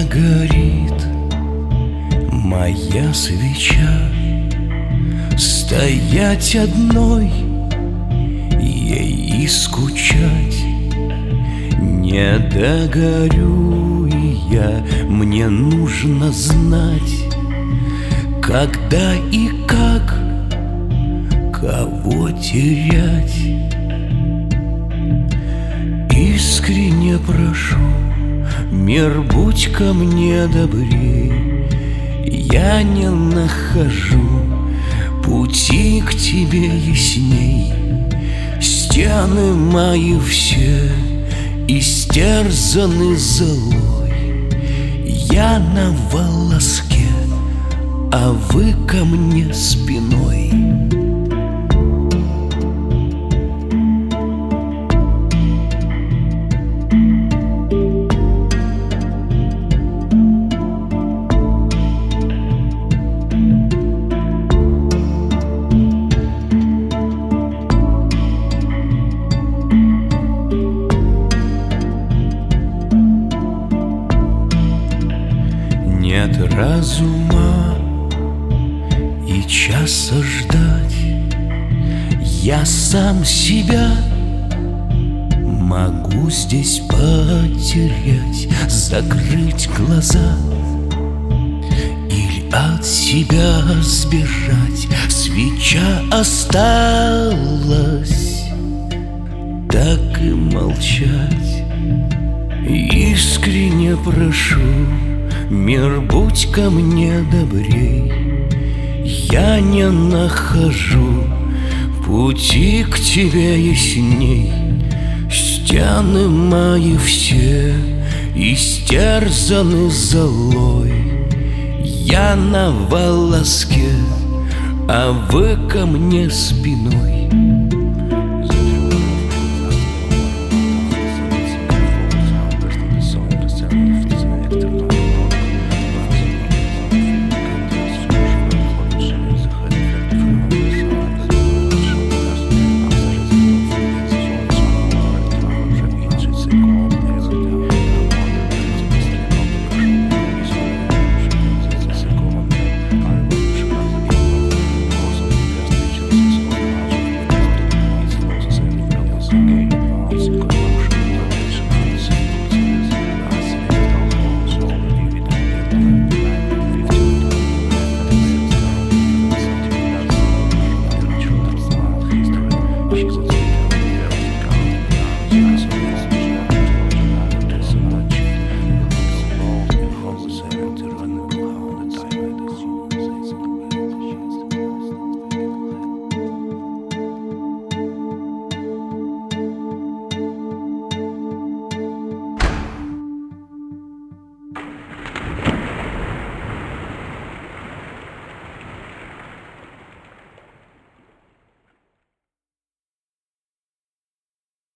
горит моя свеча, стоять одной ей и скучать. Не догорю и я, мне нужно знать, когда и как, кого терять. Искренне прошу, мир, будь ко мне добрей. Я не нахожу пути к тебе ясней. Стены мои все истерзаны золой. Я на волоске, а вы ко мне спиной. Нет разума и часа ждать. Я сам себя могу здесь потерять, закрыть глаза или от себя сбежать. Свеча осталась, так и молчать. Искренне прошу, мир, будь ко мне добрей. Я не нахожу пути к тебе ясней. Стены мои все истерзаны золой. Я на волоске, а вы ко мне спиной.